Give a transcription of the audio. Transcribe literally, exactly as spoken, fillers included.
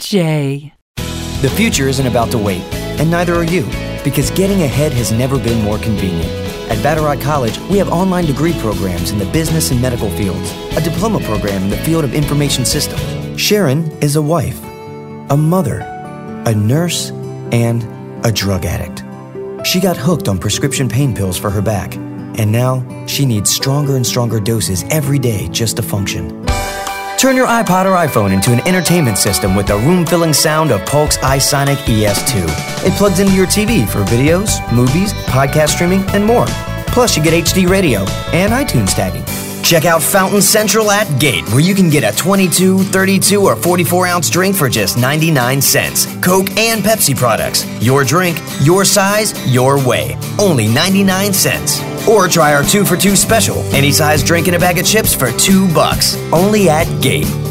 J. The future isn't about to wait, and neither are you, because getting ahead has never been more convenient. At Battle College, we have online degree programs in the business and medical fields, a diploma program in the field of information systems. Sharon is a wife, a mother, a nurse, and a drug addict. She got hooked on prescription pain pills for her back, and now she needs stronger and stronger doses every day just to function. Turn your iPod or iPhone into an entertainment system with the room-filling sound of Polk's iSonic E S two. It plugs into your T V for videos, movies, podcast streaming, and more. Plus, you get H D radio and iTunes tagging. Check out Fountain Central at Gate, where you can get a twenty-two, thirty-two, or forty-four ounce drink for just ninety-nine cents. Coke and Pepsi products. Your drink, your size, your way. Only ninety-nine cents. Or try our two for two special. Any size drink and a bag of chips for two bucks. Only at Gate.